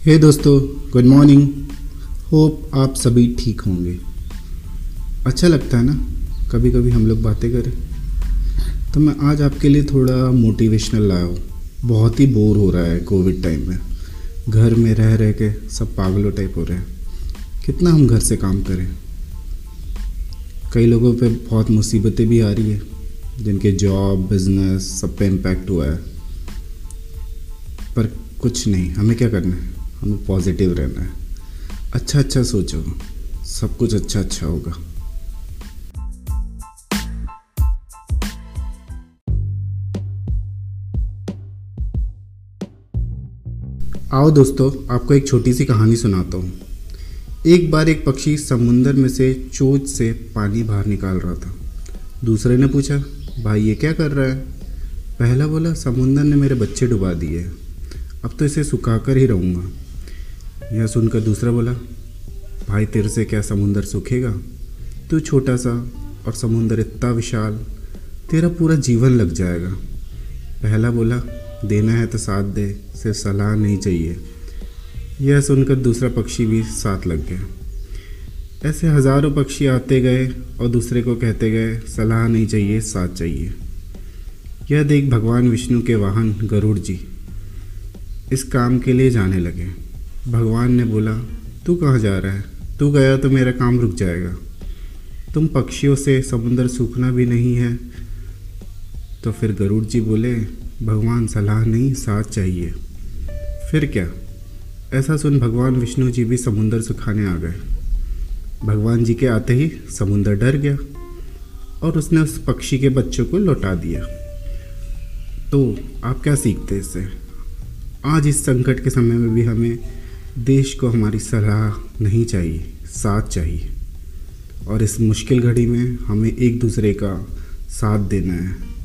हे दोस्तों, good morning. Hope आप सभी ठीक होंगे। अच्छा लगता है ना कभी कभी हम लोग बातें करें। तो मैं आज आपके लिए थोड़ा मोटिवेशनल लाया हूँ। बहुत ही बोर हो रहा है कोविड टाइम में। घर में रह रह के सब पागलों टाइप हो रहे हैं। कितना हम घर से काम करें। कई लोगों पे बहुत मुसीबतें भी आ रही है, जिनके जॉब बिजनेस सब पे इम्पैक्ट हुआ है। पर कुछ नहीं, हमें क्या करना है, हमें पॉजिटिव रहना है। अच्छा अच्छा सोचो, सब कुछ अच्छा अच्छा होगा। आओ दोस्तों, आपको एक छोटी सी कहानी सुनाता हूँ। एक बार एक पक्षी समुंदर में से चोंच से पानी बाहर निकाल रहा था। दूसरे ने पूछा, भाई ये क्या कर रहा है? पहला बोला, समुंदर ने मेरे बच्चे डुबा दिए, अब तो इसे सुखाकर ही रहूँगा। यह सुनकर दूसरा बोला, भाई तेरे से क्या समुंदर सूखेगा? तू छोटा सा और समुंदर इतना विशाल, तेरा पूरा जीवन लग जाएगा। पहला बोला, देना है तो साथ दे, सिर्फ सलाह नहीं चाहिए। यह सुनकर दूसरा पक्षी भी साथ लग गया। ऐसे हज़ारों पक्षी आते गए और दूसरे को कहते गए, सलाह नहीं चाहिए, साथ चाहिए। यह देख भगवान विष्णु के वाहन गरुड़ जी इस काम के लिए जाने लगे। भगवान ने बोला, तू कहाँ जा रहा है? तू गया तो मेरा काम रुक जाएगा। तुम पक्षियों से समुंदर सूखना भी नहीं है। तो फिर गरुड़ जी बोले, भगवान सलाह नहीं, साथ चाहिए। फिर क्या? ऐसा सुन भगवान विष्णु जी भी समुंदर सुखाने आ गए। भगवान जी के आते ही समुंदर डर गया और उसने उस पक्षी के बच्चों को लौटा दिया। तो आप क्या सीखते हैं इससे? आज इस संकट के समय में भी हमें देश को हमारी सलाह नहीं चाहिए, साथ चाहिए। और इस मुश्किल घड़ी में हमें एक दूसरे का साथ देना है।